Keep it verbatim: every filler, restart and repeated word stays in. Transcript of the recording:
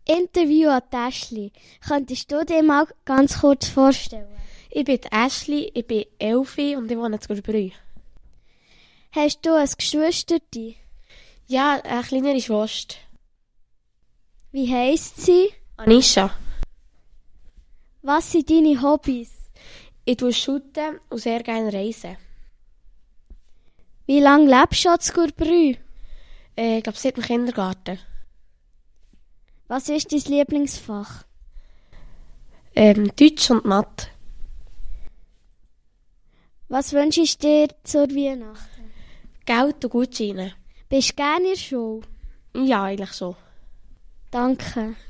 Interview an Ashley. Könntest du dir mal ganz kurz vorstellen? Ich bin Ashley, ich bin elf und ich wohne in Zgurbrü. Hast du ein Geschwisterte? Ja, eine kleinere Schwester. Wie heisst sie? Anisha. Was sind deine Hobbys? Ich tue shooten und sehr gerne reisen. Wie lange lebst du in Zgurbrü? Äh, ich glaube, seit dem Kindergarten. Was ist dein Lieblingsfach? Ähm, Deutsch und Mathe. Was wünschst du dir zur Weihnachten? Geld und Gutscheine. Bist du gerne in der Schule? Ja, eigentlich so. Danke.